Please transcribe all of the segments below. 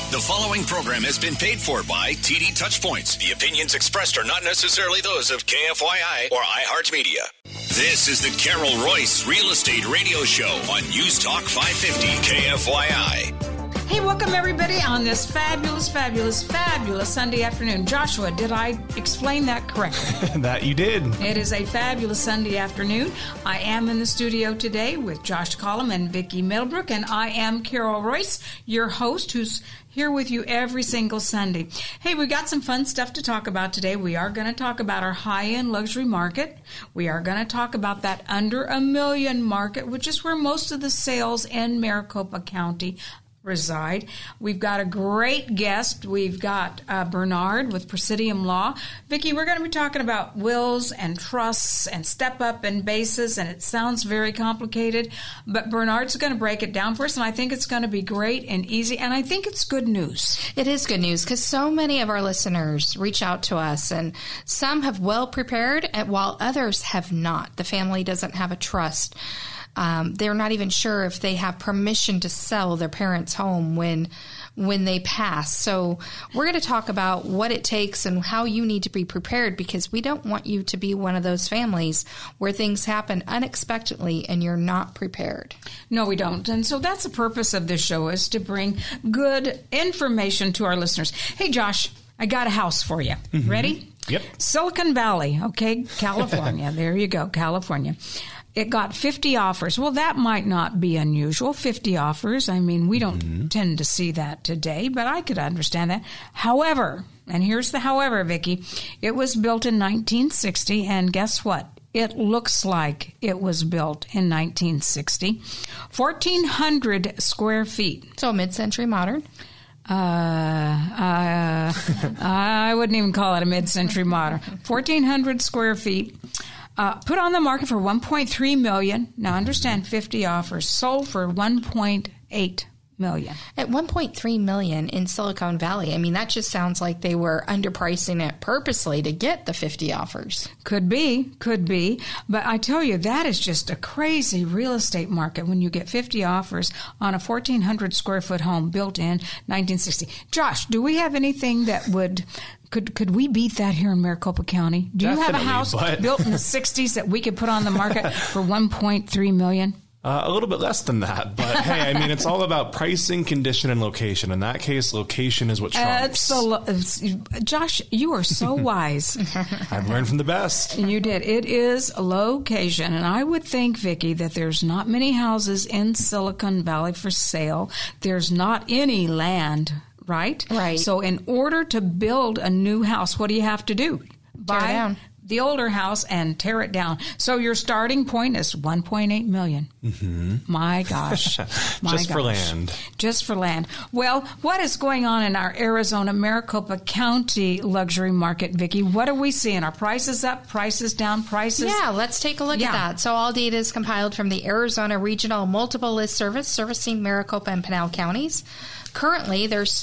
The following program has been paid for by TD Touchpoints. The opinions expressed are not necessarily those of KFYI or iHeartMedia. This is the Carol Royce Real Estate Radio Show on News Talk 550 KFYI. Hey, welcome everybody on this fabulous Sunday afternoon. Joshua, did I explain that correctly? That you did. It is a fabulous Sunday afternoon. I am in the studio today with Josh Collum and Vicki Middlebrook, and I am Carol Royce, your host, who's here with you every single Sunday. Hey, we got some fun stuff to talk about today. We are going to talk about our high-end luxury market. We are going to talk about that under $1 million market, which is where most of the sales in Maricopa County reside. We've got a great guest. We've got Bernard with Presidium Law. Vicki, we're going to be talking about wills and trusts and step-up and basis, and it sounds very complicated, but Bernard's going to break it down for us, and I think it's going to be great and easy, and I think it's good news. It is good news because so many of our listeners reach out to us, and some have well prepared, while others have not. The family doesn't have a trust. They're not even sure if they have permission to sell their parents' home when they pass. So we're going to talk about what it takes and how you need to be prepared, because we don't want you to be one of those families where things happen unexpectedly and you're not prepared. No, we don't. And so that's the purpose of this show, is to bring good information to our listeners. Hey, Josh, I got a house for you. Mm-hmm. Ready? Yep. Silicon Valley, okay, California. There you go, California. It got 50 offers. Well, that might not be unusual, 50 offers. I mean, we don't tend to see that today, but I could understand that. However, and here's the however, Vicki, it was built in 1960, and guess what? It looks like it was built in 1960. 1,400 square feet. So mid-century modern? I wouldn't even call it a mid-century modern. 1,400 square feet. Put on the market for $1.3 million. Now, understand, 50 offers. Sold for $1.8 million. At $1.3 million in Silicon Valley, I mean, that just sounds like they were underpricing it purposely to get the 50 offers. Could be. But I tell you, that is just a crazy real estate market when you get 50 offers on a 1,400 square foot home built in 1960. Josh, do we have anything that would... Could we beat that here in Maricopa County? Do you have a house built in the 60s that we could put on the market for $1.3 million? A little bit less than that, but hey, I mean, it's all about pricing, condition, and location. In that case, location is what trumps. Josh, you are so wise. I've learned from the best. You did. It is location, and I would think, Vicki, that there's not many houses in Silicon Valley for sale. There's not any land. Right? So in order to build a new house, what do you have to do? Buy the older house and tear it down. So your starting point is $1.8 million. Mm-hmm. My gosh. For land. Just for land. Well, what is going on in our Arizona, Maricopa County luxury market, Vicki? What are we seeing? Are prices up, prices down, prices? Yeah, let's take a look at that. So all data is compiled from the Arizona Regional Multiple List Service servicing Maricopa and Pinal counties. Currently, there's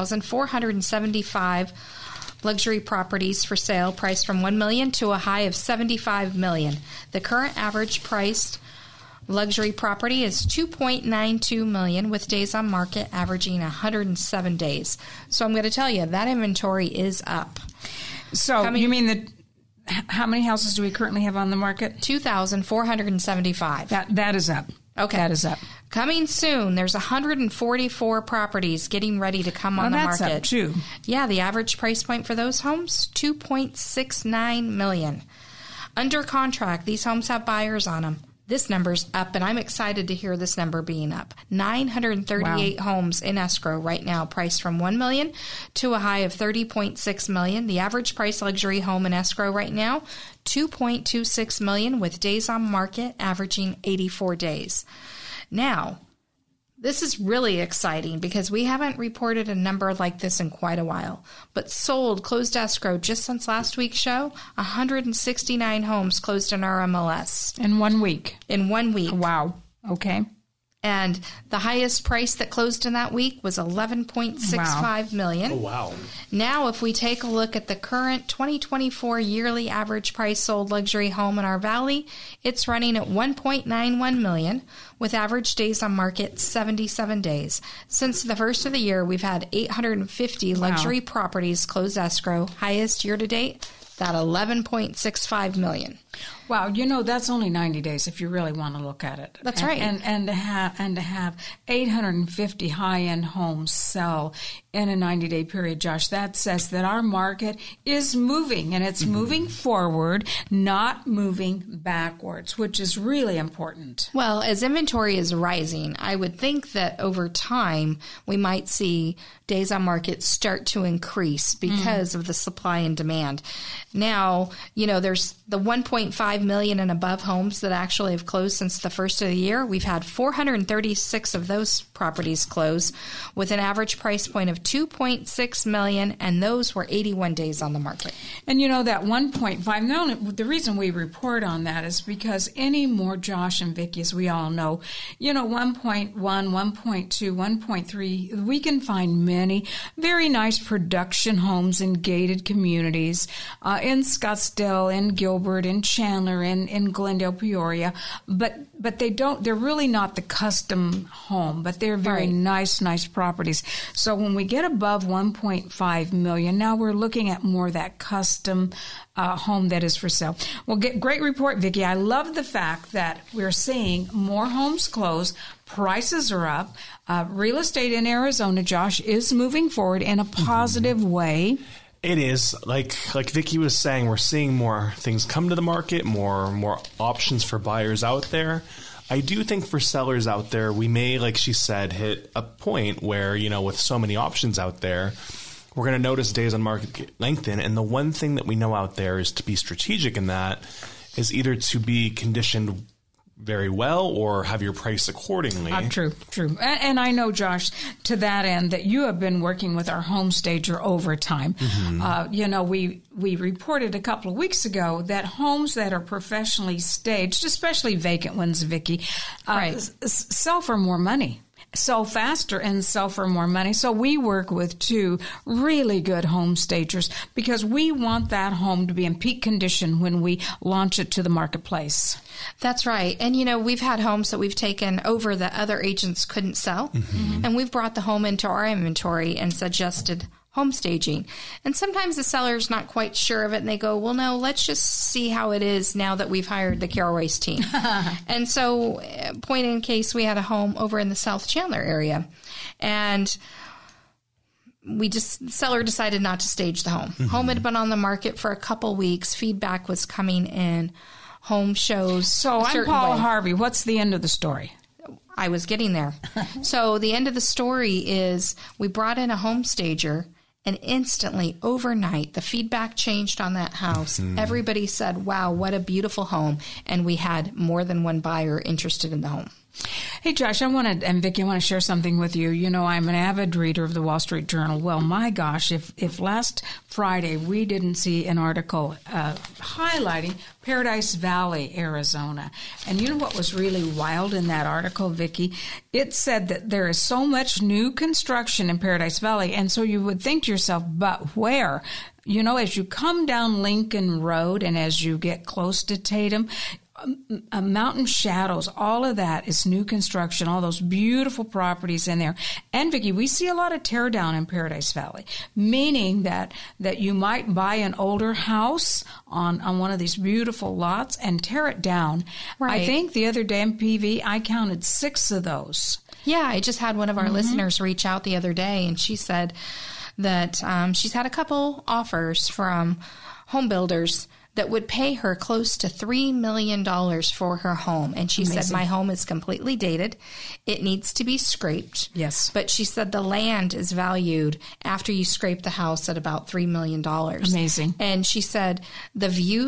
2,475 luxury properties for sale, priced from $1 million to a high of $75 million. The current average priced luxury property is $2.92 million, with days on market averaging 107 days. So I'm going to tell you, that inventory is up. So you mean how many houses do we currently have on the market? 2,475. That is up. Okay. That is up. Coming soon, there's 144 properties getting ready to come on the market. That's up too. Yeah, the average price point for those homes, $2.69 million. Under contract, these homes have buyers on them. This number's up, and I'm excited to hear this number being up. 938 homes in escrow right now, priced from $1 million to a high of $30.6 million. The average price luxury home in escrow right now, $2.26 million, with days on market averaging 84 days. Now, this is really exciting because we haven't reported a number like this in quite a while. But sold, closed escrow, just since last week's show, 169 homes closed in our MLS. In 1 week? In 1 week. Wow. Okay. And the highest price that closed in that week was $11.65 million. Oh, wow. Now, if we take a look at the current 2024 yearly average price sold luxury home in our valley, it's running at $1.91 million, with average days on market 77 days. Since the first of the year, we've had 850 luxury properties close escrow, highest year to date, that $11.65 million. Wow, that's only 90 days if you really want to look at it. That's right. And to have 850 high-end homes sell in a 90-day period, Josh, that says that our market is moving, and it's moving forward, not moving backwards, which is really important. Well, as inventory is rising, I would think that over time we might see days on market start to increase because of the supply and demand. Now, there's the 1.5 million and above homes that actually have closed since the first of the year. We've had 436 of those properties close with an average price point of $2.6 million, and those were 81 days on the market. And that 1.5, now the reason we report on that is because anymore, Josh and Vicki, as we all know, 1.1, 1.2, 1.3, we can find many very nice production homes in gated communities, in Scottsdale, in Gilbert, in Chandler, in Glendale, Peoria, but they're really not the custom home, but they're very nice properties. So when we get above 1.5 million, now we're looking at more that custom home that is for sale. Well, great report, Vicki. I love the fact that we're seeing more homes close. Prices are up. Real estate in Arizona, Josh, is moving forward in a positive way. It is. Like Vicki was saying, we're seeing more things come to the market, more options for buyers out there. I do think for sellers out there, we may, like she said, hit a point where, with so many options out there, we're going to notice days on market lengthen. And the one thing that we know out there is to be strategic in that is either to be conditioned very well or have your price accordingly. True. And I know, Josh, to that end, that you have been working with our home stager over time. We reported a couple of weeks ago that homes that are professionally staged, especially vacant ones, Vicki, sell for more money. Sell faster and sell for more money. So we work with two really good home stagers because we want that home to be in peak condition when we launch it to the marketplace. That's right. And, we've had homes that we've taken over that other agents couldn't sell. And we've brought the home into our inventory and suggested home staging. And sometimes the seller's not quite sure of it, and they go, well, no, let's just see how it is now that we've hired the Carol Royce team. And so, point in case, we had a home over in the South Chandler area, and seller decided not to stage the home. Home had been on the market for a couple weeks. Feedback was coming in. Home shows. So I'm Paula Harvey. What's the end of the story? I was getting there. So the end of the story is we brought in a home stager, and instantly, overnight, the feedback changed on that house. Everybody said, wow, what a beautiful home. And we had more than one buyer interested in the home. Hey, Josh, and Vicki, I want to share something with you. I'm an avid reader of the Wall Street Journal. Well, my gosh, if last Friday we didn't see an article highlighting Paradise Valley, Arizona. And you know what was really wild in that article, Vicki? It said that there is so much new construction in Paradise Valley, and so you would think to yourself, but where? As you come down Lincoln Road and as you get close to Tatum, Mountain Shadows, all of that is new construction, all those beautiful properties in there. And Vicki, we see a lot of tear down in Paradise Valley, meaning that you might buy an older house on one of these beautiful lots and tear it down. Right. I think the other day in PV, I counted 6 of those. Yeah, I just had one of our listeners reach out the other day, and she said that she's had a couple offers from home builders that would pay her close to $3 million for her home. And she said, my home is completely dated. It needs to be scraped. Yes. But she said the land is valued after you scrape the house at about $3 million. Amazing. And she said the views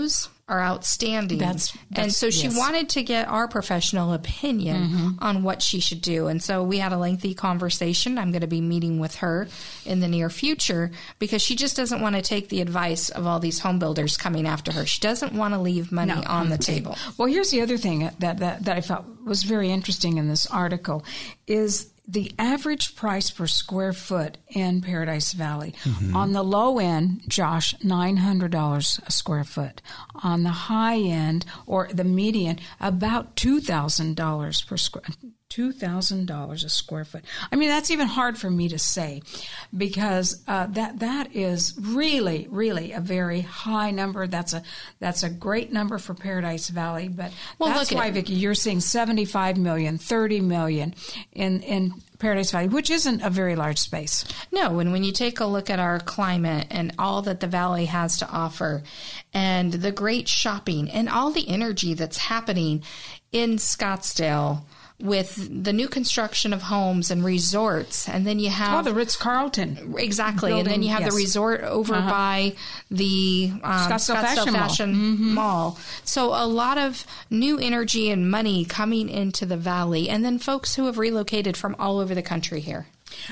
are outstanding. And so she yes. wanted to get our professional opinion on what she should do. And so we had a lengthy conversation. I'm going to be meeting with her in the near future because she just doesn't want to take the advice of all these home builders coming after her. She doesn't want to leave money on the table. Well, here's the other thing that I felt was very interesting in this article is the average price per square foot in Paradise Valley. On the low end, Josh, $900 a square foot. On the high end, or the median, about $2,000 per square $2,000 a square foot. I mean, that's even hard for me to say because that is really, really a very high number. That's a great number for Paradise Valley. But that's why, Vicki, you're seeing 75 million, 30 million in Paradise Valley, which isn't a very large space. No, and when you take a look at our climate and all that the Valley has to offer and the great shopping and all the energy that's happening in Scottsdale with the new construction of homes and resorts, and then you have... the Ritz-Carlton. Exactly, building, and then you have the resort over by the Scottsdale Fashion Mall. So a lot of new energy and money coming into the Valley, and then folks who have relocated from all over the country here.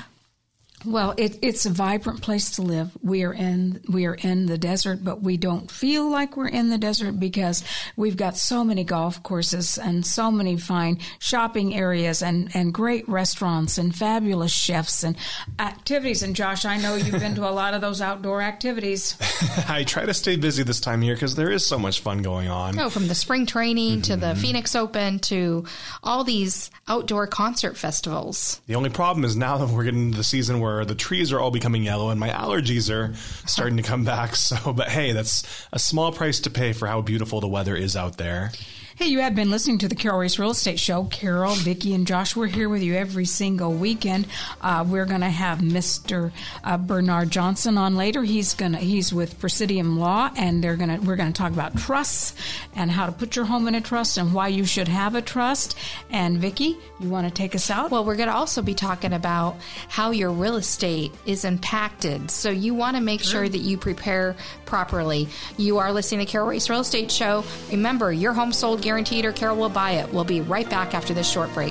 Well, it's a vibrant place to live. We are in the desert, but we don't feel like we're in the desert because we've got so many golf courses and so many fine shopping areas and great restaurants and fabulous chefs and activities. And Josh, I know you've been to a lot of those outdoor activities. I try to stay busy this time of year because there is so much fun going on. Oh, from the spring training to the Phoenix Open to all these outdoor concert festivals. The only problem is now that we're getting into the season where the trees are all becoming yellow and my allergies are starting to come back. But hey, that's a small price to pay for how beautiful the weather is out there. Hey, you have been listening to the Carol Royce Real Estate Show. Carol, Vicki, and Josh, we're here with you every single weekend. We're going to have Mr. Bernard Johnson on later. He's with Presidium Law, and we're going to talk about trusts and how to put your home in a trust and why you should have a trust. And Vicki, you want to take us out? Well, we're going to also be talking about how your real estate is impacted. So you want to make sure that you prepare properly. You are listening to Carol Royce Real Estate Show. Remember, your home sold guaranteed or Carol will buy it. We'll be right back after this short break.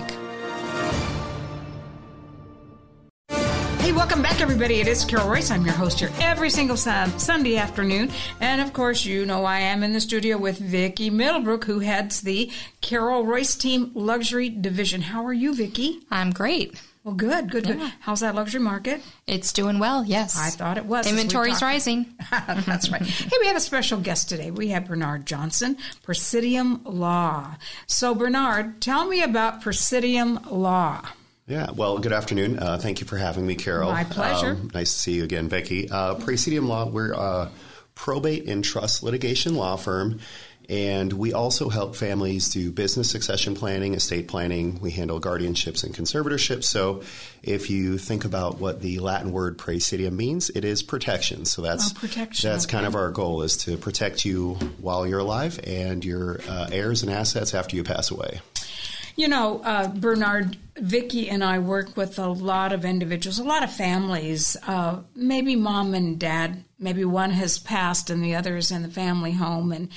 Hey, welcome back, everybody. It is Carol Royce. I'm your host here every single Sunday afternoon. And, of course, you know I am in the studio with Vicki Middlebrook, who heads the Carol Royce Team Luxury Division. How are you, Vicki? I'm great. Well, good. How's that luxury market? It's doing well, yes. I thought it was. Inventory's rising. That's right. Hey, we have a special guest today. We have Bernard Johnson, Presidium Law. So, Bernard, tell me about Presidium Law. Yeah, well, good afternoon. Thank you for having me, Carol. My pleasure. Nice to see you again, Vicki. Presidium Law, we're a probate and trust litigation law firm. And we also help families do business succession planning, estate planning. We handle guardianships and conservatorships. So if you think about what the Latin word praesidium means, it is protection. So that's protection. That's kind of our goal, is to protect you while you're alive and your heirs and assets after you pass away. You know, Bernard, Vicki and I work with a lot of individuals, a lot of families, maybe mom and dad, maybe one has passed and the other is in the family home and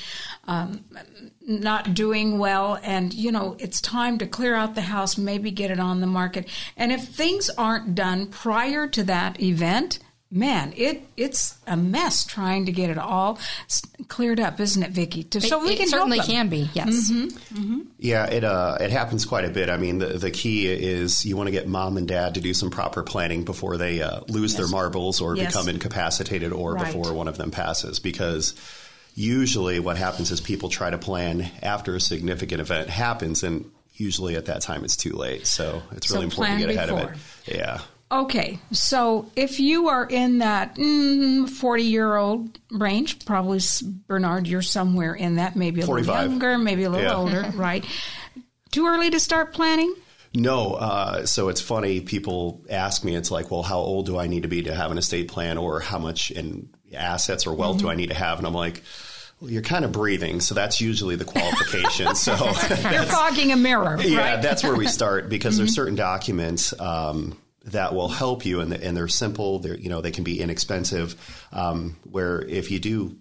not doing well. And, you know, it's time to clear out the house, maybe get it on the market. And if things aren't done prior to that event, man, it's a mess trying to get it all cleared up, isn't it, Vicki? So we can certainly help them. Can be, yes. Yeah, it happens quite a bit. I mean, the key is you want to get mom and dad to do some proper planning before they lose their marbles or become incapacitated or before one of them passes, because usually what happens is people try to plan after a significant event happens, and usually at that time it's too late. So it's really important to get ahead of it. Yeah. Okay, so if you are in that 40-year-old range, probably, Bernard, you're somewhere in that, maybe a 45. little younger, maybe a little older, right? Too early to start planning? No. So it's funny, people ask me, it's like, well, how old do I need to be to have an estate plan, or how much in assets or wealth do I need to have? And I'm like, well, you're kind of breathing, so that's usually the qualification. So you're fogging a mirror, right? Yeah, that's where we start, because there's certain documents that will help you, and they're simple. They can be inexpensive. Where if you do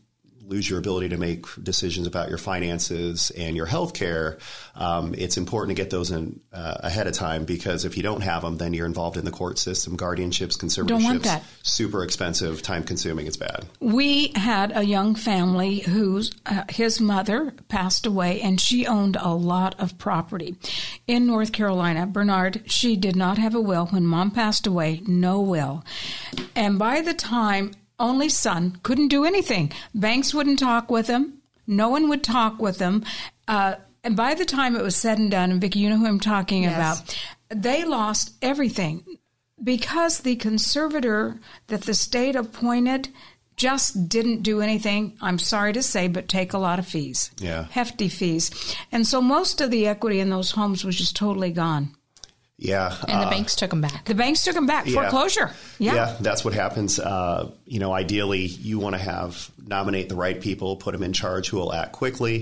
lose your ability to make decisions about your finances and your health care, it's important to get those in ahead of time, because if you don't have them, then you're involved in the court system, guardianships, conservatorships. Don't want that. Super expensive, time consuming. It's bad. We had a young family whose his mother passed away, and she owned a lot of property in North Carolina. Bernard, she did not have a will. When Mom passed away, no will. And by the time, only son, couldn't do anything. Banks wouldn't talk with him. No one would talk with him. And by the time it was said and done, and Vicki, you know who I'm talking about, they lost everything because the conservator that the state appointed just didn't do anything, I'm sorry to say, but take a lot of fees. Yeah. Hefty fees. And so most of the equity in those homes was just totally gone. Yeah. And the banks took them back. The banks took them back. Yeah. Foreclosure. Yeah, that's what happens. Ideally, you want to nominate the right people, put them in charge who will act quickly.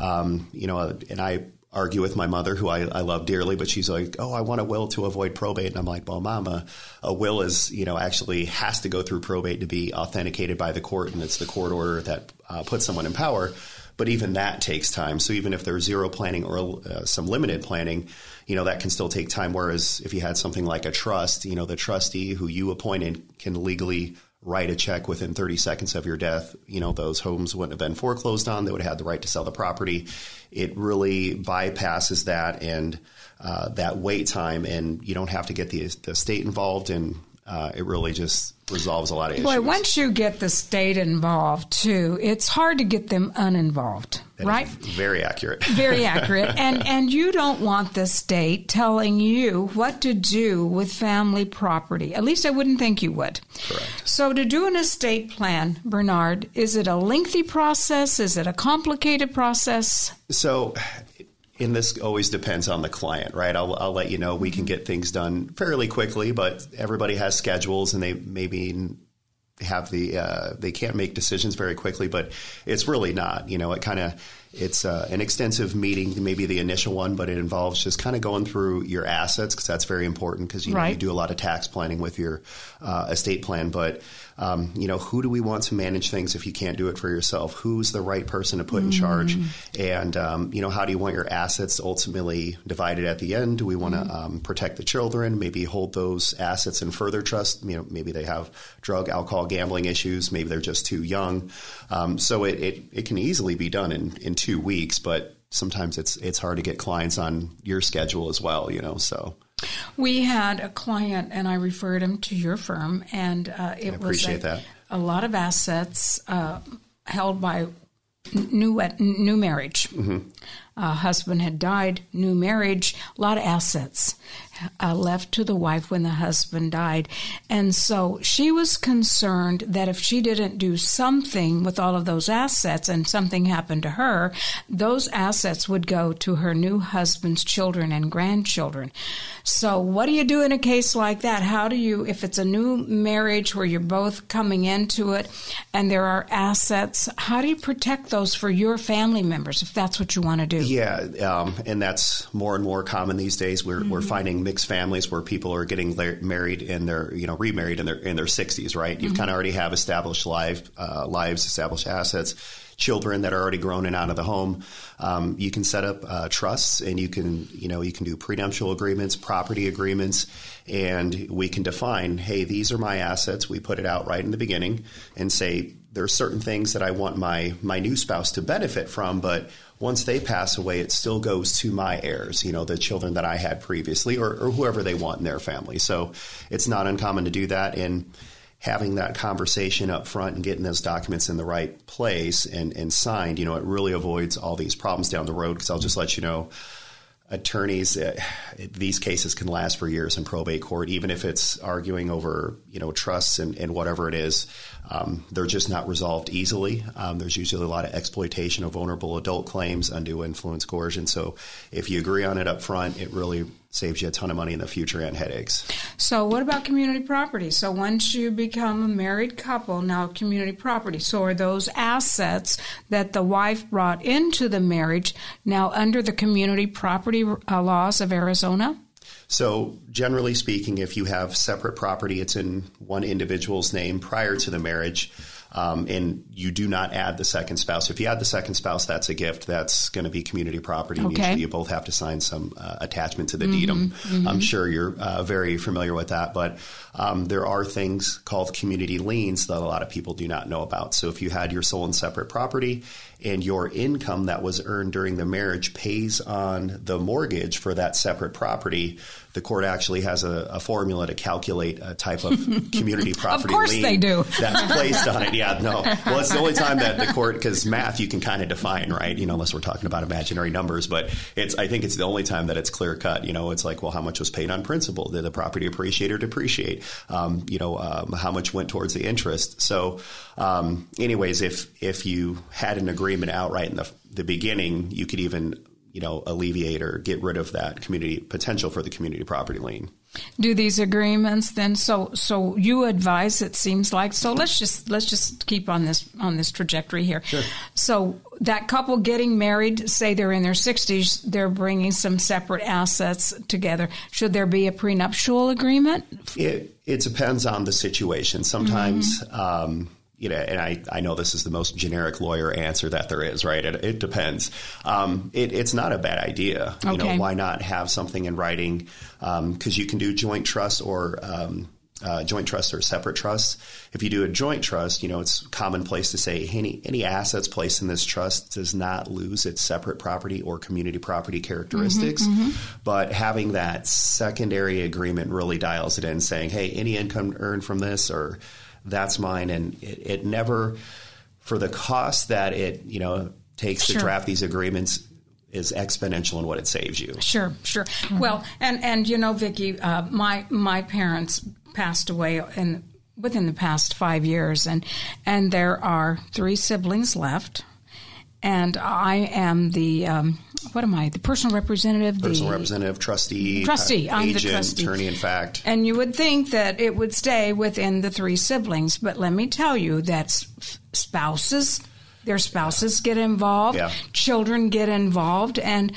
And I argue with my mother, who I love dearly, but she's like, oh, I want a will to avoid probate. And I'm like, well, Mama, a will is, actually has to go through probate to be authenticated by the court. And it's the court order that puts someone in power. But even that takes time. So even if there's zero planning or some limited planning, that can still take time. Whereas if you had something like a trust, the trustee who you appointed can legally write a check within 30 seconds of your death. Those homes wouldn't have been foreclosed on. They would have had the right to sell the property. It really bypasses that and that wait time, and you don't have to get the state involved, and it really just resolves a lot of issues. Boy, once you get the state involved, too, it's hard to get them uninvolved, right? Very accurate. Very accurate. And you don't want the state telling you what to do with family property. At least I wouldn't think you would. Correct. So to do an estate plan, Bernard, is it a lengthy process? Is it a complicated process? So... And this always depends on the client, right? I'll let you know we can get things done fairly quickly, but everybody has schedules and they maybe have they can't make decisions very quickly, but it's really not. It's an extensive meeting, maybe the initial one, but it involves just kind of going through your assets, because that's very important, because you do a lot of tax planning with your estate plan. But who do we want to manage things if you can't do it for yourself? Who's the right person to put in charge? And how do you want your assets ultimately divided at the end? Do we want to protect the children? Maybe hold those assets in further trust. Maybe they have drug, alcohol, gambling issues. Maybe they're just too young. So it can easily be done in 2 weeks, but sometimes it's hard to get clients on your schedule as well, so. We had a client, and I referred him to your firm, and it was a lot of assets held by new marriage. Husband had died, new marriage, a lot of assets left to the wife when the husband died. And so she was concerned that if she didn't do something with all of those assets and something happened to her, those assets would go to her new husband's children and grandchildren. So what do you do in a case like that? How do you, if it's a new marriage where you're both coming into it and there are assets, how do you protect those for your family members if that's what you want to do? Yeah, and that's more and more common these days. We're finding mixed families where people are getting married and they're remarried in their 60s, right? You kind of already have established lives, established assets, children that are already grown and out of the home. You can set up trusts, and you can do prenuptial agreements, property agreements, and we can define, hey, these are my assets. We put it out right in the beginning and say there are certain things that I want my new spouse to benefit from, but once they pass away, it still goes to my heirs, the children that I had previously, or whoever they want in their family. So it's not uncommon to do that. And having that conversation up front and getting those documents in the right place and signed, it really avoids all these problems down the road. Because I'll just let you know, attorneys, these cases can last for years in probate court, even if it's arguing over, trusts and whatever it is. They're just not resolved easily. There's usually a lot of exploitation of vulnerable adult claims, undue influence, coercion. So if you agree on it up front, it really saves you a ton of money in the future and headaches. So what about community property? So once you become a married couple, now community property. So are those assets that the wife brought into the marriage now under the community property laws of Arizona? So generally speaking, if you have separate property, it's in one individual's name prior to the marriage. And you do not add the second spouse. If you add the second spouse, that's a gift. That's going to be community property. Okay. Usually you both have to sign some attachment to the deed. I'm sure you're very familiar with that. But there are things called community liens that a lot of people do not know about. So if you had your sole and separate property and your income that was earned during the marriage pays on the mortgage for that separate property, the court actually has a formula to calculate a type of community property lien. Of course they do. That's placed on it. Yeah, no. Well, it's the only time that the court, because math you can kind of define, right? Unless we're talking about imaginary numbers. But I think it's the only time that it's clear cut. It's like, well, how much was paid on principal? Did the property appreciate or depreciate? How much went towards the interest? So anyways, if you had an agreement outright in the beginning, you could even alleviate or get rid of that potential for the community property lien. Do these agreements then? So you advise, it seems like. So let's just keep on this trajectory here. Sure. So that couple getting married, say they're in their 60s, they're bringing some separate assets together. Should there be a prenuptial agreement? It depends on the situation. Sometimes. And I know this is the most generic lawyer answer that there is, right? It depends. It's not a bad idea. Okay. Why not have something in writing? Because you can do joint trust or separate trust. If you do a joint trust, it's commonplace to say any assets placed in this trust does not lose its separate property or community property characteristics. But having that secondary agreement really dials it in, saying, hey, any income earned from this or that's mine, and it never, for the cost that it takes to draft these agreements, is exponential in what it saves you. Sure. Mm-hmm. Well, and Vicki, my parents passed away within the past 5 years, and there are 3 siblings left. And I am the, the personal representative? Personal representative, trustee. I'm agent, the trustee. Attorney in fact. And you would think that it would stay within the 3 siblings. But let me tell you that their spouses get involved, children get involved. And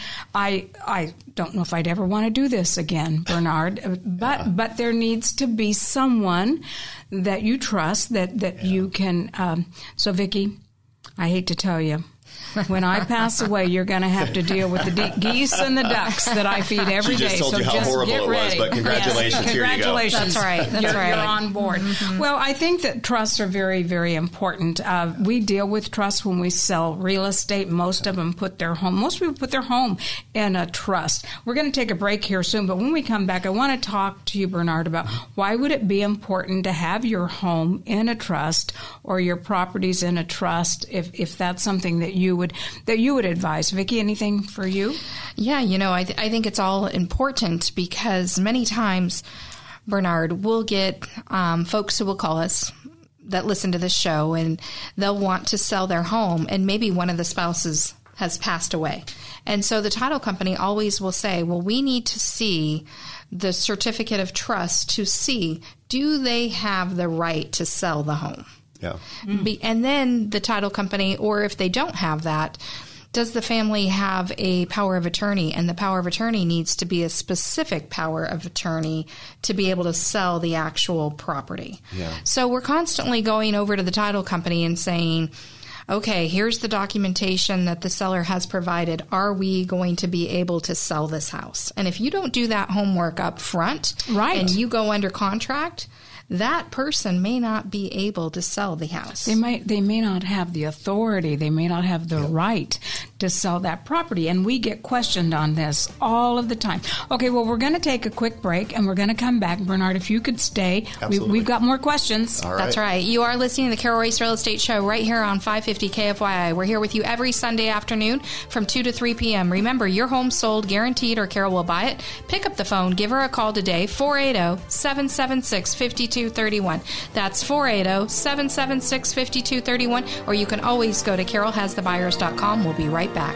I don't know if I'd ever want to do this again, Bernard. But there needs to be someone that you trust, that you can. So, Vicki, I hate to tell you, when I pass away, you're going to have to deal with the geese and the ducks that I feed every day. She just told you how horrible it was, but congratulations. Yes, congratulations. Here you go. That's right. You're on board. Mm-hmm. Well, I think that trusts are very, very important. We deal with trusts when we sell real estate. Most people put their home in a trust. We're going to take a break here soon, but when we come back, I want to talk to you, Bernard, about why would it be important to have your home in a trust or your properties in a trust if that's something that you would advise. Vicki, anything for you? Yeah, I think it's all important because many times, Bernard, we'll get folks who will call us that listen to this show and they'll want to sell their home and maybe one of the spouses has passed away. And so the title company always will say, well, we need to see the certificate of trust to see, do they have the right to sell the home? Yeah. And then the title company, or if they don't have that, does the family have a power of attorney? And the power of attorney needs to be a specific power of attorney to be able to sell the actual property. Yeah. So we're constantly going over to the title company and saying, okay, here's the documentation that the seller has provided. Are we going to be able to sell this house? And if you don't do that homework up front, right, and you go under contract, that person may not be able to sell the house. They may not have the authority. They may not have the right to sell that property. And we get questioned on this all of the time. Okay, well, we're going to take a quick break, and we're going to come back. Bernard, if you could stay. We've got more questions. All right. That's right. You are listening to the Carol Royce Real Estate Show right here on 550 KFYI. We're here with you every Sunday afternoon from 2 to 3 p.m. Remember, your home's sold, guaranteed, or Carol will buy it. Pick up the phone. Give her a call today, 480-776-5231. That's 480-776-5231. Or you can always go to carolhasthebuyers.com. We'll be right back.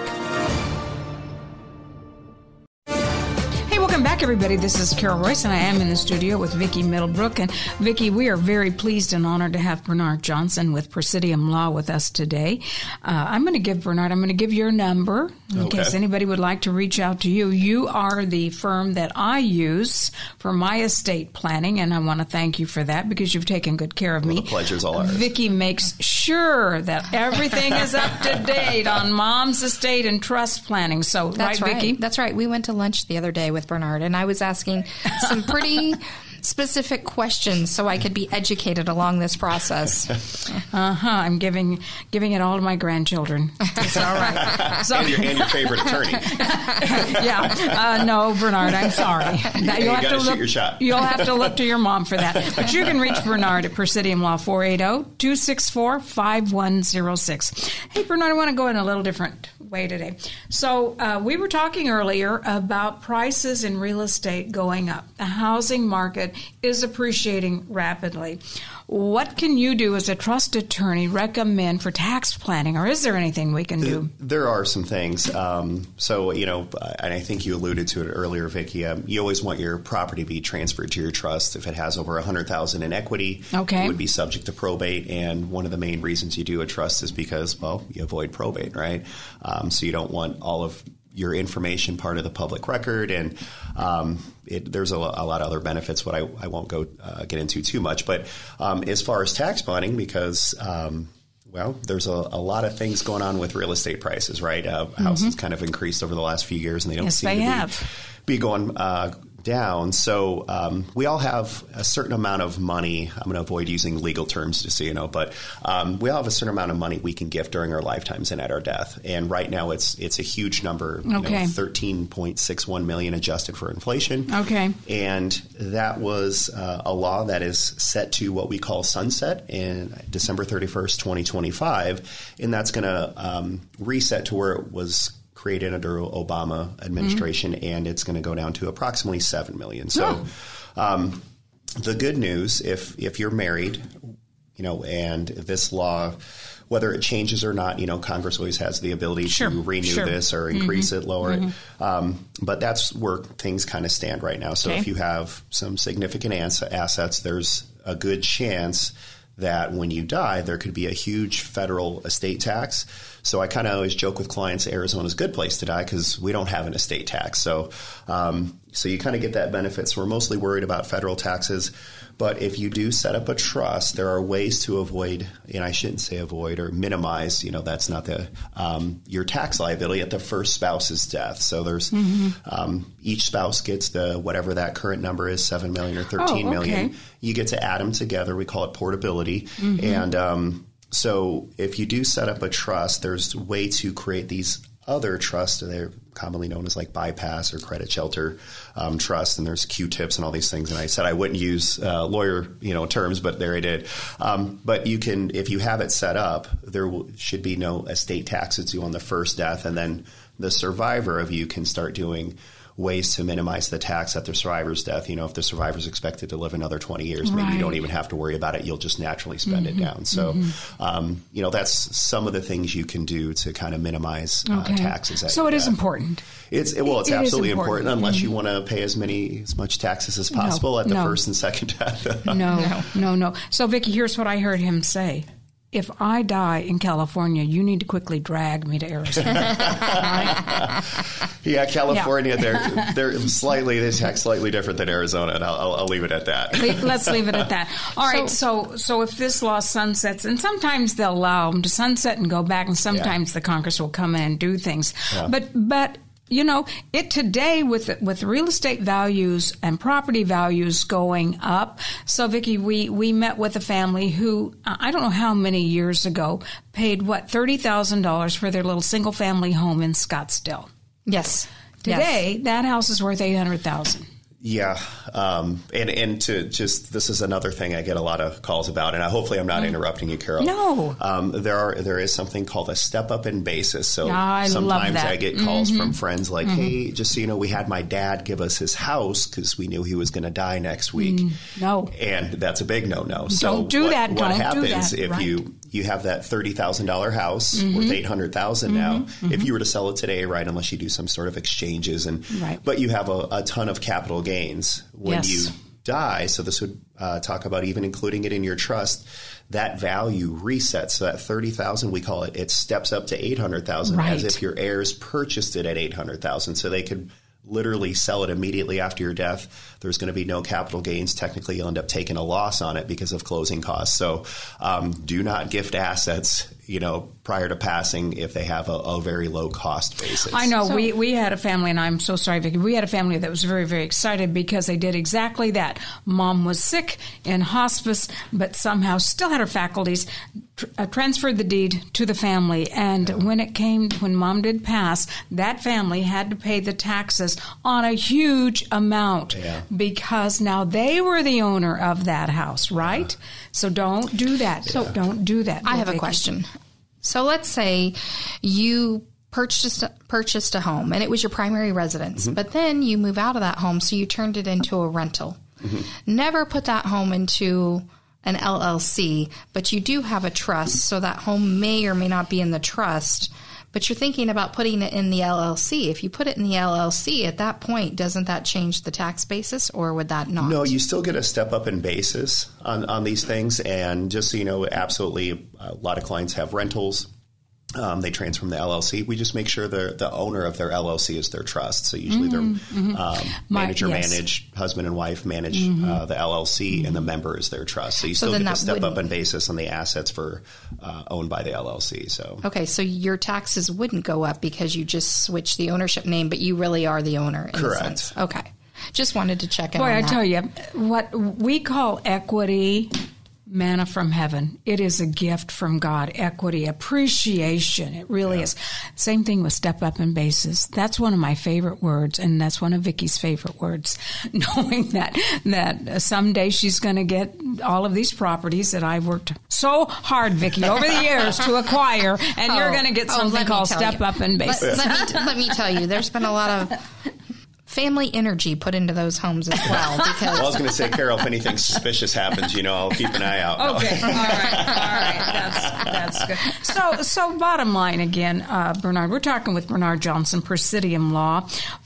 Hey, welcome back, everybody. This is Carol Royce, and I am in the studio with Vicki Middlebrook. And Vicki, we are very pleased and honored to have Bernard Johnson with Presidium Law with us today. I'm going to give your number in case anybody would like to reach out to you. You are the firm that I use for my estate planning, and I want to thank you for that because you've taken good care of me. The pleasure's all ours. Vicki makes sure that everything is up to date on Mom's estate and trust planning. So, That's right, Vicki? That's right. We went to lunch the other day with Bernard, and I was asking some pretty specific questions so I could be educated along this process. I'm giving it all to my grandchildren. It's all right. So, and your favorite attorney. No, Bernard, I'm sorry. You got to shoot your shot. You'll have to look to your mom for that. But you can reach Bernard at Presidium Law, 480-264-5106. Hey, Bernard, I want to go in a little different way today. So we were talking earlier about prices in real estate going up. The housing market is appreciating rapidly. What can you do as a trust attorney recommend for tax planning, or is there anything we can do? There are some things. So, and I think you alluded to it earlier, Vicki. You always want your property to be transferred to your trust. If it has over $100,000 in equity, it would be subject to probate. And one of the main reasons you do a trust is because, you avoid probate, right? So you don't want all of your information part of the public record, and there's a lot of other benefits, but I won't get into too much. But as far as tax planning, because there's a lot of things going on with real estate prices, right? Houses kind of increased over the last few years, and they don't seem to be going down. So we all have a certain amount of money. I'm going to avoid using legal terms just so you know, but we all have a certain amount of money we can gift during our lifetimes and at our death. And right now it's a huge number, $13.61 million adjusted for inflation. Okay. And that was a law that is set to what we call sunset in December 31st, 2025. And that's going to reset to where it was created under Obama administration, and it's going to go down to approximately $7 million. So the good news, if you're married, and this law, whether it changes or not, Congress always has the ability to renew this or increase it, lower it. But that's where things kind of stand right now. So if you have some significant assets, there's a good chance that when you die, there could be a huge federal estate tax. So I kind of always joke with clients, Arizona's a good place to die because we don't have an estate tax. So you kind of get that benefit. So we're mostly worried about federal taxes. But if you do set up a trust, there are ways to avoid, and I shouldn't say avoid or minimize, that's not your tax liability at the first spouse's death. So there's each spouse gets whatever that current number is, $7 million or $13 million. You get to add them together. We call it portability. And so if you do set up a trust, there's a way to create these other trusts. They're commonly known as like bypass or credit shelter trust, and there's Q-tips and all these things. And I said I wouldn't use lawyer terms, but there I did. But you can, if you have it set up, there should be no estate taxes due on the first death, and then the survivor of you can start doing ways to minimize the tax at the survivor's death. If the survivor's expected to live another 20 years, maybe you don't even have to worry about it. You'll just naturally spend it down. So, that's some of the things you can do to kind of minimize taxes. So it is important. It's absolutely important unless you want to pay as much taxes as possible at the first and second death. No. So, Vicki, here's what I heard him say. If I die in California, you need to quickly drag me to Arizona. Yeah, California, they're tax slightly different than Arizona, and I'll leave it at that. Let's leave it at that. All right, so if this law sunsets, and sometimes they'll allow them to sunset and go back, and sometimes the Congress will come in and do things. Yeah. But it today with real estate values and property values going up. So, Vicki, we met with a family who, I don't know how many years ago, paid, $30,000 for their little single-family home in Scottsdale. Yes. Today, that house is worth $800,000. Yeah. And to just, this is another thing I get a lot of calls about, and hopefully I'm not interrupting you, Carol. No. There is something called a step up in basis. So sometimes love that. I get calls from friends like, hey, just so you know, we had my dad give us his house because we knew he was going to die next week. No. And that's a big no-no. So don't do that. What happens if you have that $30,000 house worth $800,000 now? If you were to sell it today, right, unless you do some sort of exchanges, but you have a ton of capital gains when you die, so this would talk about even including it in your trust, that value resets. So that $30,000, we call it, it steps up to $800,000 as if your heirs purchased it at $800,000. So they could literally sell it immediately after your death. There's going to be no capital gains. Technically, you'll end up taking a loss on it because of closing costs. So do not gift assets, prior to passing if they have a very low cost basis. I know. So, we had a family, and I'm so sorry, Vicki. We had a family that was very, very excited because they did exactly that. Mom was sick in hospice, but somehow still had her faculties, transferred the deed to the family. And when Mom did pass, that family had to pay the taxes on a huge amount because now they were the owner of that house, right? So don't do that. So don't do that. I have a question. So let's say you purchased a home and it was your primary residence, but then you move out of that home, so you turned it into a rental. Never put that home into an LLC, but you do have a trust, so that home may or may not be in the trust, but you're thinking about putting it in the LLC. If you put it in the LLC, at that point, doesn't that change the tax basis, or would that not? No, you still get a step up in basis on these things. And just so you know, absolutely, a lot of clients have rentals. They transfer from the LLC. We just make sure the owner of their LLC is their trust. So usually manager manage, husband and wife manage the LLC, and the member is their trust. So you still get a step up in basis on the assets for owned by the LLC. So okay, so your taxes wouldn't go up because you just switched the ownership name, but you really are the owner. Correct. Okay, just wanted to check in. Boy, on I that. tell you, what we call equity. Manna from heaven. It is a gift from God. Equity, appreciation. It really is. Same thing with step up in basis. That's one of my favorite words, and that's one of Vicki's favorite words. Knowing that someday she's going to get all of these properties that I've worked so hard, Vicki, over the years to acquire, and you're going to get something called step up in basis. Let me tell you, there's been a lot of family energy put into those homes as well. Because I was going to say, Carol, if anything suspicious happens, I'll keep an eye out. Okay, all right, that's good. So bottom line again, Bernard, we're talking with Bernard Johnson, Presidium Law,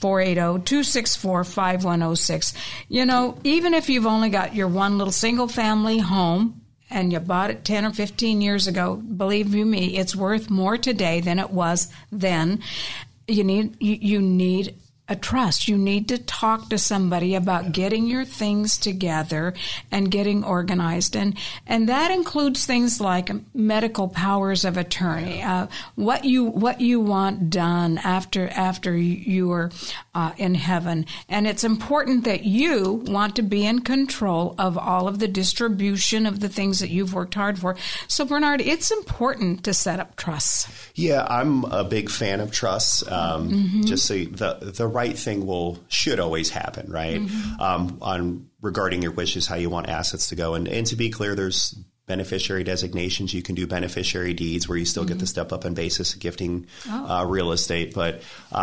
480-264-5106. Even if you've only got your one little single family home, and you bought it 10 or 15 years ago, believe you me, it's worth more today than it was then. You need a trust. You need to talk to somebody about getting your things together and getting organized. And that includes things like medical powers of attorney, what you want done after you are in heaven. And it's important that you want to be in control of all of the distribution of the things that you've worked hard for. So, Bernard, it's important to set up trusts. Yeah, I'm a big fan of trusts. Just so the right thing should always happen, right? On regarding your wishes, how you want assets to go. And to be clear, there's beneficiary designations. You can do beneficiary deeds where you still get the step up in basis of gifting real estate. But,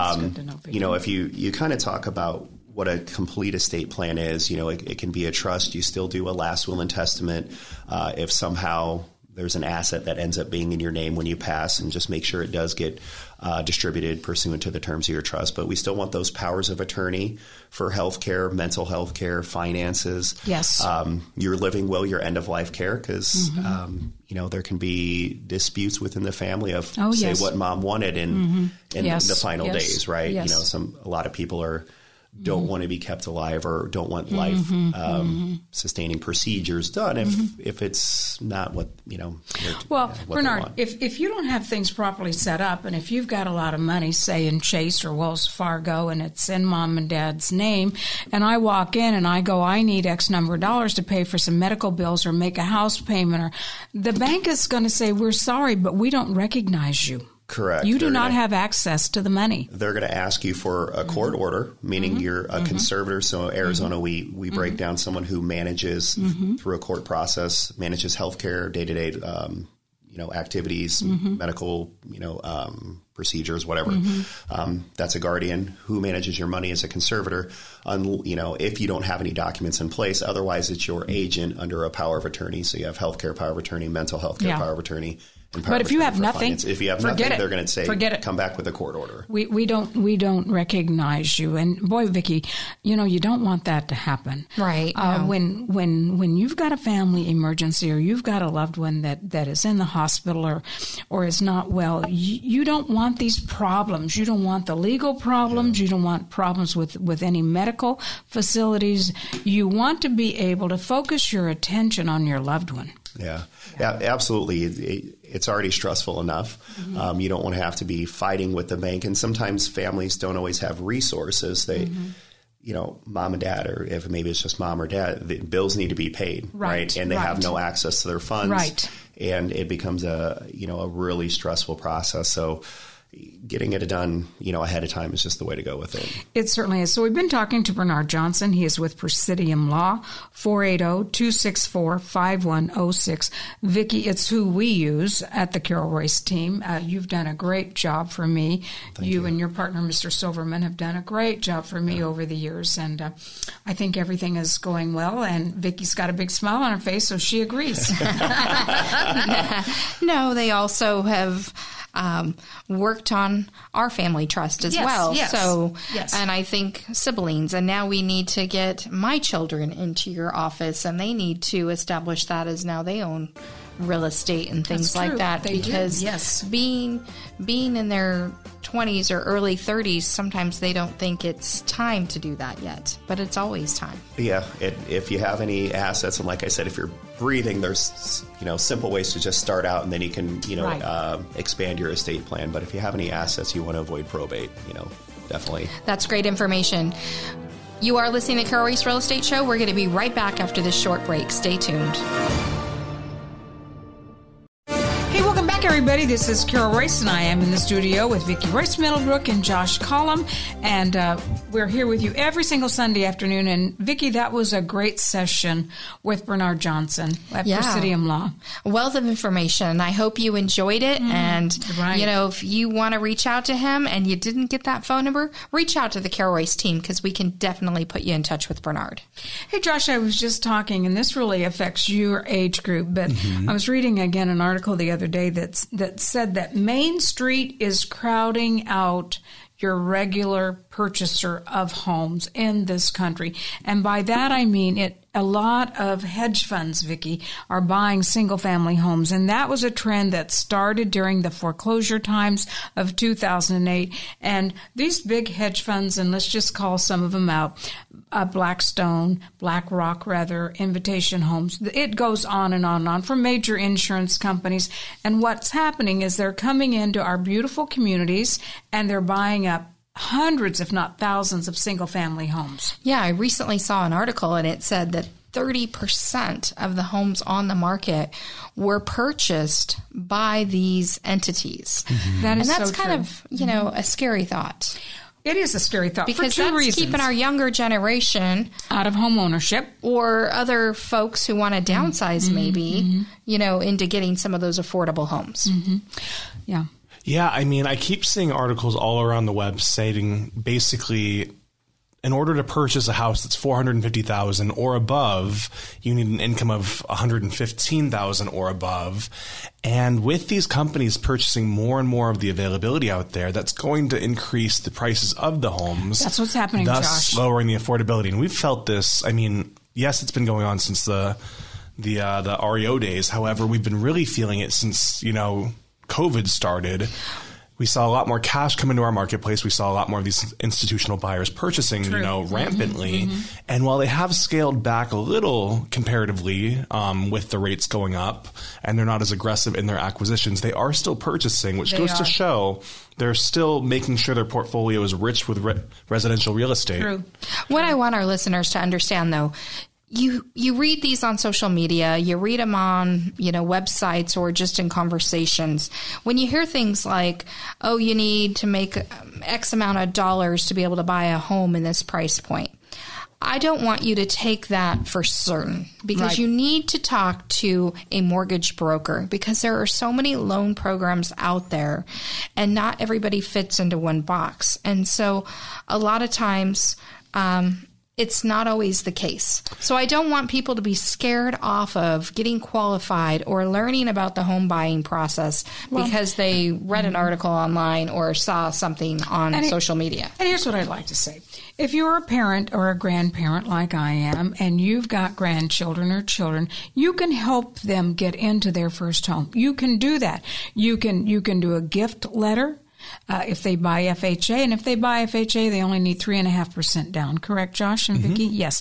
if you kind of talk about what a complete estate plan is, it can be a trust. You still do a last will and testament. If somehow there's an asset that ends up being in your name when you pass, and just make sure it does get distributed pursuant to the terms of your trust. But we still want those powers of attorney for health care, mental health care, finances. Yes. Your living will, your end of life care, because there can be disputes within the family of what mom wanted in the final days, right? Yes. A lot of people don't want to be kept alive or don't want life sustaining procedures done if it's not what Well, what Bernard, if you don't have things properly set up, and if you've got a lot of money, say in Chase or Wells Fargo, and it's in mom and dad's name, and I walk in and I go, I need X number of dollars to pay for some medical bills or make a house payment, or the bank is going to say, we're sorry, but we don't recognize you. Correct. You do not have access to the money. They're going to ask you for a court order, meaning you're a conservator. So Arizona, we break down someone who manages through a court process, manages healthcare, day-to-day, activities, medical, procedures, whatever. That's a guardian. Who manages your money as a conservator. If you don't have any documents in place, otherwise it's your agent under a power of attorney. So you have healthcare power of attorney, mental health care power of attorney, But if you have nothing, if you have nothing, they're going to say, come back with a court order. We don't recognize you. And boy, Vicki, you don't want that to happen. Right. No. When you've got a family emergency or you've got a loved one that is in the hospital or is not well, you don't want these problems. You don't want the legal problems. You don't want problems with any medical facilities. You want to be able to focus your attention on your loved one. Yeah, absolutely. It's already stressful enough. Mm-hmm. You don't want to have to be fighting with the bank. And sometimes families don't always have resources. They, mom and dad, or if maybe it's just mom or dad, the bills need to be paid, right? And they have no access to their funds. Right. And it becomes a really stressful process. So getting it done, ahead of time is just the way to go with it. It certainly is. So we've been talking to Bernard Johnson. He is with Presidium Law, 480-264-5106. Vicki, it's who we use at the Carol Royce team. You've done a great job for me. Thank you and your partner, Mr. Silverman, have done a great job for me over the years. And I think everything is going well. And Vicki's got a big smile on her face, so she agrees. No, they also have worked on our family trust as well. Yes. So, and I think siblings, and now we need to get my children into your office, and they need to establish that as now they own real estate and things like that. They because being in their 20s or early 30s, sometimes they don't think it's time to do that yet, but it's always time. Yeah, if you have any assets, and like I said, if you're breathing, there's simple ways to just start out, and then you can expand your estate plan. But if you have any assets, you want to avoid probate. Definitely. That's great information. You are listening to the Carol Royce Real Estate Show. We're going to be right back after this short break. Stay tuned. Everybody, this is Carol Royce, and I am in the studio with Vicki Royce Middlebrook and Josh Collum, and we're here with you every single Sunday afternoon. And Vicki, that was a great session with Bernard Johnson at Presidium Law. A wealth of information. I hope you enjoyed it, and if you want to reach out to him and you didn't get that phone number, reach out to the Carol Royce team, because we can definitely put you in touch with Bernard. Hey, Josh, I was just talking, and this really affects your age group, but I was reading again an article the other day that said that Main Street is crowding out your regular purchaser of homes in this country. And by that I mean a lot of hedge funds, Vicki, are buying single-family homes. And that was a trend that started during the foreclosure times of 2008. And these big hedge funds, and let's just call some of them out, BlackRock, Invitation Homes. It goes on and on and on, from major insurance companies. And what's happening is they're coming into our beautiful communities and they're buying up hundreds, if not thousands, of single-family homes. Yeah, I recently saw an article, and it said that 30% of the homes on the market were purchased by these entities. Mm-hmm. That's so kind of, a scary thought. It is a scary thought because for two reasons. Keeping our younger generation out of home ownership, or other folks who want to downsize into getting some of those affordable homes. Mm-hmm. Yeah. Yeah, I mean, I keep seeing articles all around the web stating basically, in order to purchase a house that's $450,000 or above, you need an income of $115,000 or above. And with these companies purchasing more and more of the availability out there, that's going to increase the prices of the homes. That's what's happening, thus Josh. Lowering the affordability. And we've felt this. I mean, yes, it's been going on since the REO days. However, we've been really feeling it since, COVID started. We saw a lot more cash come into our marketplace. We saw a lot more of these institutional buyers purchasing, rampantly. Mm-hmm. And while they have scaled back a little comparatively with the rates going up, and they're not as aggressive in their acquisitions, they are still purchasing, which goes to show they're still making sure their portfolio is rich with residential real estate. True. What I want our listeners to understand, though, you read these on social media, you read them on, websites or just in conversations. When you hear things like, oh, you need to make X amount of dollars to be able to buy a home in this price point, I don't want you to take that for certain, because you need to talk to a mortgage broker, because there are so many loan programs out there and not everybody fits into one box. And so a lot of times, it's not always the case. So I don't want people to be scared off of getting qualified or learning about the home buying process because they read an article online or saw something on social media. And here's what I'd like to say. If you're a parent or a grandparent like I am, and you've got grandchildren or children, you can help them get into their first home. You can do that. You can do a gift letter. If they buy FHA, and if they buy FHA, they only need 3.5% down. Correct, Josh and Vicki? Yes.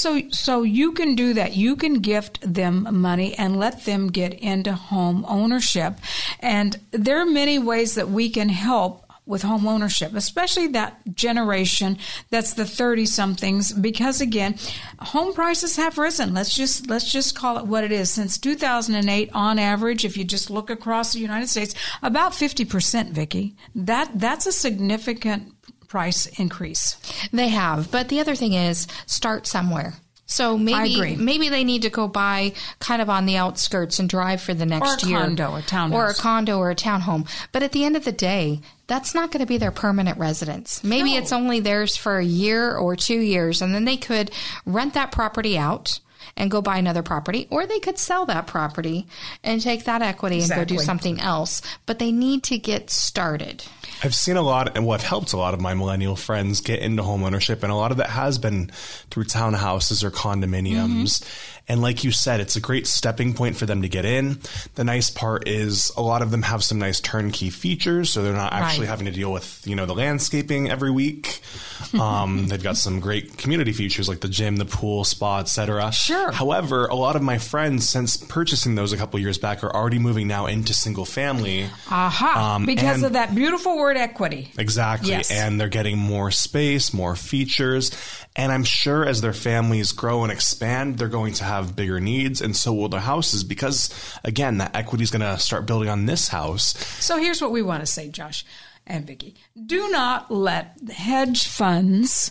So you can do that. You can gift them money and let them get into home ownership. And there are many ways that we can help with home ownership, especially that generation that's the 30-somethings, because again, home prices have risen. Let's just call it what it is. Since 2008, on average, if you just look across the United States, about 50%, Vicki. That's a significant price increase. They have, but the other thing is start somewhere. So maybe they need to go buy kind of on the outskirts and drive for the next year. Or a condo, a townhouse. Or a condo or a townhome. But at the end of the day, that's not going to be their permanent residence. Maybe it's only theirs for a year or 2 years, and then they could rent that property out and go buy another property, or they could sell that property and take that equity and go do something else. But they need to get started. I've seen a lot, and I've helped a lot of my millennial friends get into home ownership, and a lot of that has been through townhouses or condominiums. And like you said, it's a great stepping point for them to get in. The nice part is a lot of them have some nice turnkey features, so they're not actually having to deal with, the landscaping every week. They've got some great community features like the gym, the pool, spa, etc. Sure. However, a lot of my friends, since purchasing those a couple years back, are already moving now into single family. Because of that beautiful word equity. Exactly. Yes. And they're getting more space, more features. And I'm sure as their families grow and expand, they're going to have bigger needs, and so will their houses, because, again, that equity is going to start building on this house. So here's what we want to say, Josh and Vicki. Do not let hedge funds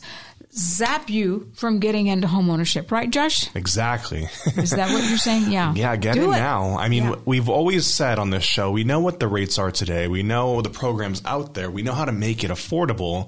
zap you from getting into home ownership. Right, Josh? Exactly. Is that what you're saying? Yeah. Yeah, get in now. I mean, we've always said on this show, we know what the rates are today. We know the programs out there. We know how to make it affordable.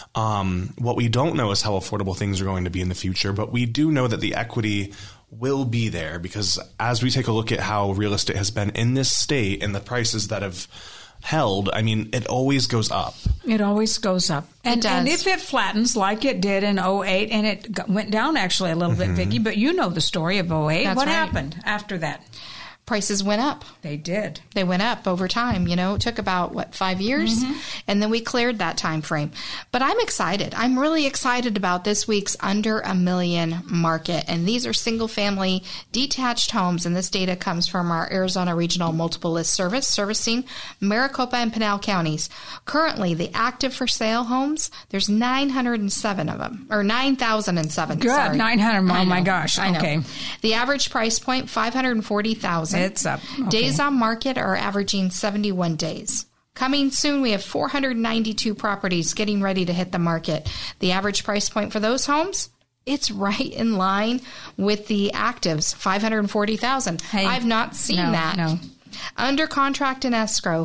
What we don't know is how affordable things are going to be in the future, but we do know that the equity will be there, because as we take a look at how real estate has been in this state and the prices that have held, I mean, it always goes up. It always goes up. And if it flattens like it did in 2008, and it went down actually a little bit, Vicki, but you know the story of 2008. What happened after that? Prices went up. They did. They went up over time. It took about, 5 years? And then we cleared that time frame. But I'm excited. I'm really excited about this week's Under $1 Million market. And these are single-family detached homes. And this data comes from our Arizona Regional Multiple List Service, servicing Maricopa and Pinal counties. Currently, the active for sale homes, there's 907 of them, or 9,007. Good, sorry. 900. Oh, my gosh. I know. Okay. The average price point, $540,000. It's up. Okay. Days on market are averaging 71 days. Coming soon, we have 492 properties getting ready to hit the market. The average price point for those homes, it's right in line with the actives, $540,000. Hey, I've not seen that. No. Under contract and escrow,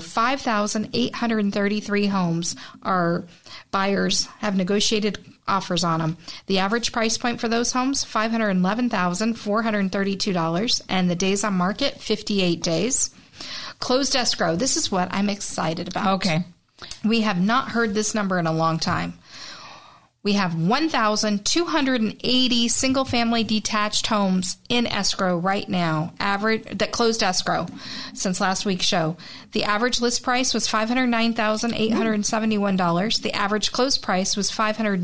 5,833 homes are buyers have negotiated offers on them. The average price point for those homes, $511,432, and the days on market, 58 days. Closed escrow, this is what I'm excited about. Okay. We have not heard this number in a long time. We have 1,280 single-family detached homes in escrow right now, that closed escrow since last week's show. The average list price was $509,871. The average closed price was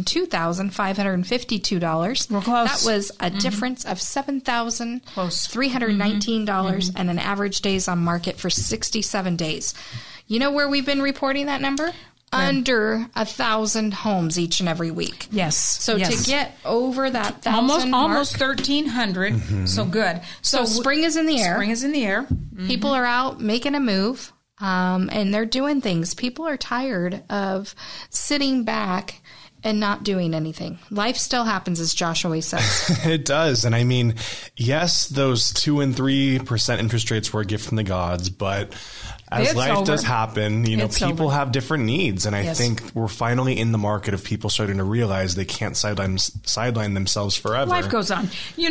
$502,552. We're close. That was a difference of $7,319 and an average days on market for 67 days. You know where we've been reporting that number? Under 1,000 homes each and every week. Yes. So to get over that 1,000 almost 1,300. So good. So spring is in the air. Spring is in the air. People are out making a move, and they're doing things. People are tired of sitting back and not doing anything. Life still happens, as Josh always says. It does. And I mean, yes, those 2 and 3% interest rates were a gift from the gods, but as life does happen, people have different needs. And I think we're finally in the market of people starting to realize they can't sideline themselves forever. Life goes on.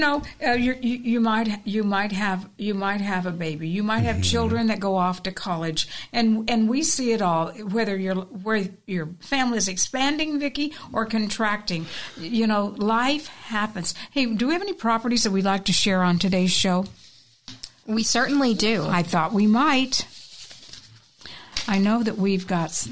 You might have a baby. You might have children that go off to college, and we see it all. Where your family is expanding, Vicki, or contracting, life happens. Hey, do we have any properties that we'd like to share on today's show? We certainly do. I thought we might. I know that we've got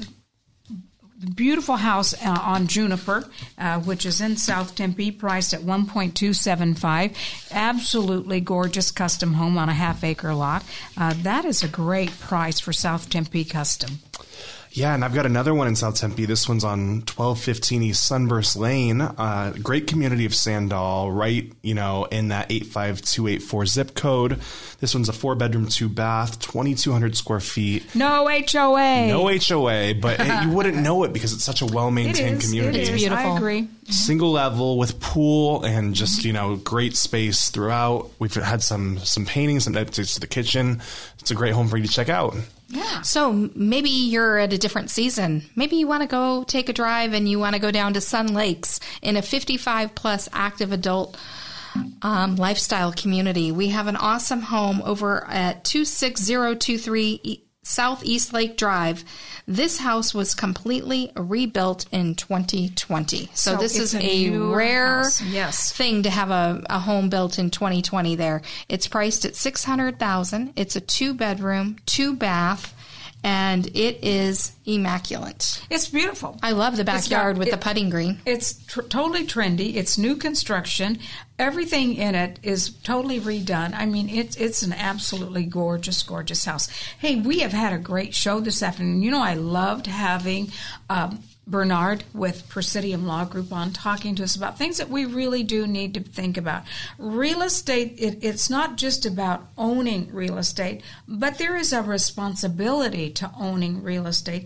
a beautiful house on Juniper, which is in South Tempe, priced at $1.275. Absolutely gorgeous custom home on a half-acre lot. That is a great price for South Tempe custom. Yeah, and I've got another one in South Tempe. This one's on 1215 East Sunburst Lane. Great community of Sandal, right, in that 85284 zip code. This one's a 4-bedroom, 2-bath, 2,200 square feet. No HOA. No HOA, but you wouldn't know it because it's such a well-maintained community. It is. Beautiful. I agree. Single level with pool and just, great space throughout. We've had some paintings and updates to the kitchen. It's a great home for you to check out. Yeah. So maybe you're at a different season. Maybe you want to go take a drive and you want to go down to Sun Lakes in a 55-plus active adult lifestyle community. We have an awesome home over at 26023 Southeast Lake Drive. This house was completely rebuilt in 2020. So this is a rare thing to have a home built in 2020 there. It's priced at $600,000. It's a 2-bedroom, 2-bath, and it is immaculate. It's beautiful. I love the backyard with the putting green. It's totally trendy. It's new construction. Everything in it is totally redone. I mean, it's an absolutely gorgeous, gorgeous house. Hey, we have had a great show this afternoon. I loved having Bernard with Presidium Law Group on talking to us about things that we really do need to think about. Real estate, it's not just about owning real estate, but there is a responsibility to owning real estate.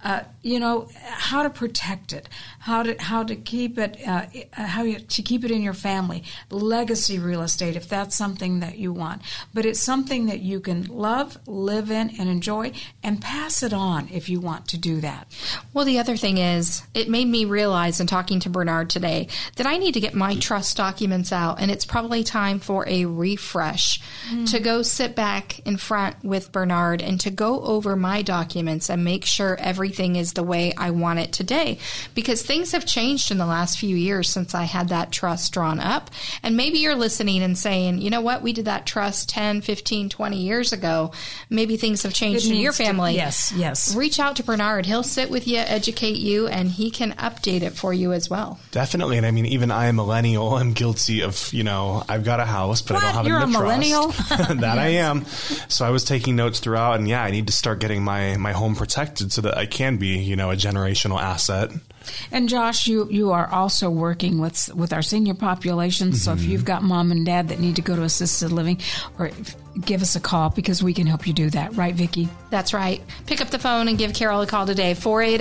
How to protect it, how to keep it, to keep it in your family. Legacy real estate, if that's something that you want. But it's something that you can love, live in, and enjoy, and pass it on if you want to do that. Well, the other thing is, it made me realize in talking to Bernard today that I need to get my trust documents out, and it's probably time for a refresh to go sit back in front with Bernard and to go over my documents and make sure everything is the way I want it today, because things have changed in the last few years since I had that trust drawn up. And maybe you're listening and saying, you know what, we did that trust 10, 15, 20 years ago. Maybe things have changed in your family. Yes. Reach out to Bernard. He'll sit with you, educate you, and he can update it for you as well. Definitely. And I mean, even I, a millennial, I'm guilty of, I've got a house, but I don't have You're a millennial? That yes. I am. So I was taking notes throughout, and I need to start getting my home protected so that I can be, a generational asset. And Josh, you are also working with our senior population. So if you've got mom and dad that need to go to assisted living, or give us a call because we can help you do that. Right, Vicki? That's right. Pick up the phone and give Carol a call today.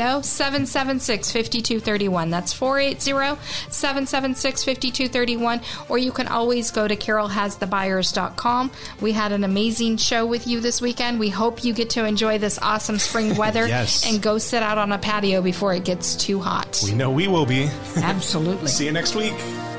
480-776-5231. That's 480-776-5231. Or you can always go to carolhasthebuyers.com. We had an amazing show with you this weekend. We hope you get to enjoy this awesome spring weather and go sit out on a patio before it gets too hot. We know we will be. Absolutely. See you next week.